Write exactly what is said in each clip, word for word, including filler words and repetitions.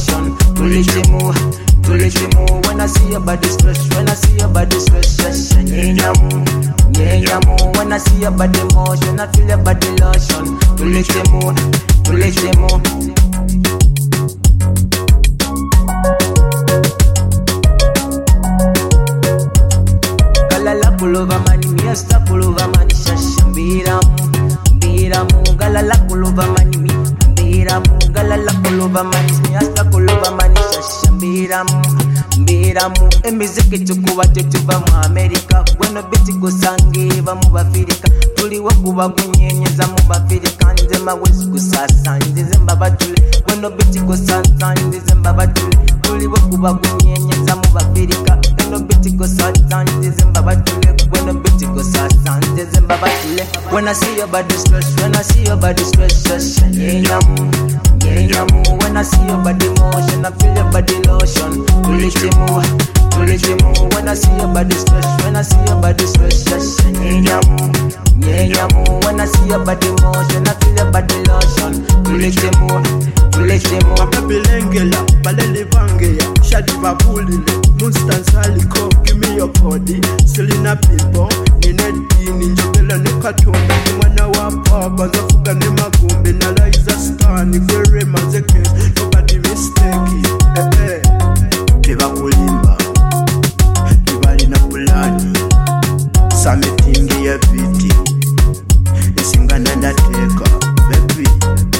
lotion. Tulichimu, tulichimu. When I see your body stretch, when I see your body stretch, yes, nyenyamu, nyenyamu. When I see your body motion, I feel your body lotion. Tulichimu, tulichimu. Galala pulova mani, miesta pulova mani, shasha mbiramu, mbiramu. Galala pulova mani, mi mbiramu. Galala pulova mani, miesta pulova mani, shasha mbiramu, mbiramu. Emiziki tukuwa tutuva mu Amerika, gweno biti kusange va mu Bafirika. Tuliwo kuba kunyenyeza mu Bafirika, nze mawezi kusasa, nze mbabatule. Gweno biti kusasa, nze mbabatule. Tuliwo kuba kunyenyeza mu Bafirika, gweno biti kusasa, nze mbabatule. Gweno biti kusasa, nze mbabatule. When I see your body stretch, when I see your body stretch, yes, nyenyamu, nyenyamu. When I see your body motion, I feel your body lotion. Tulichimu, tulichimu. When I see your body stretch, when I see your body stretch, yes, nyenyamu, nyenyamu. When I see your body motion, I feel your body lotion. Tulichimu, tulichimu. Wakabilengela, balele bangeya, shadi babulile, munstansaliko, give me your body. Selina people, ninedi, ninjogela nekatonda, mwana wapa, bazafuga ne magumbi, nala is a star, ni very mazeke, nobody mistake, eh eh. Teba kulimba, tibali na pulani, sametingi ya viti, isingana ndateka, baby.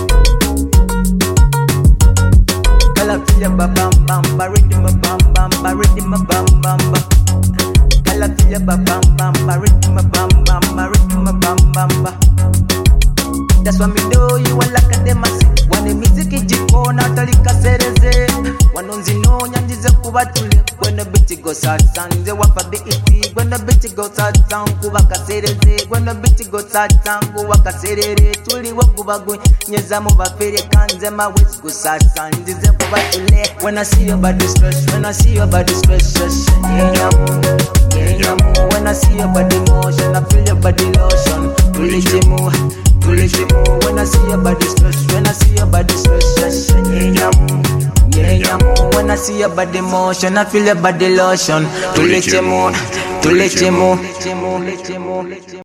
Gala feel ba bam bam ba, rhythm ba bam bam ba, rhythm ba bam bam ba. Gala feel ba bam bam ba, rhythm ba bam bam ba, rhythm ba bam bam ba. That's why me know you are like a demasi. Wane miziki jikona talika sereze. Wanonzi no nyandize kubatule. Gwena biti go satan, nze wapa biti. Gwena biti go satan, kuba kasereze. Gwena biti go satan, kuba kaserere. Tuli wakuba gwe, nyeza mu bafere kanze mawezi go satan, nzize kubatule. When I see your body stretch, when I see your body stretch, stretch, nyenyamu, nyenyamu. When I see your body motion, I feel your body lotion. Tulichimu, tulichimu. When I see your body stretch, when I see your body stretch, stretch, nyenyamu, nyenyamu. When I see your body motion, I feel your body lotion. Tulichimu, tulichimu.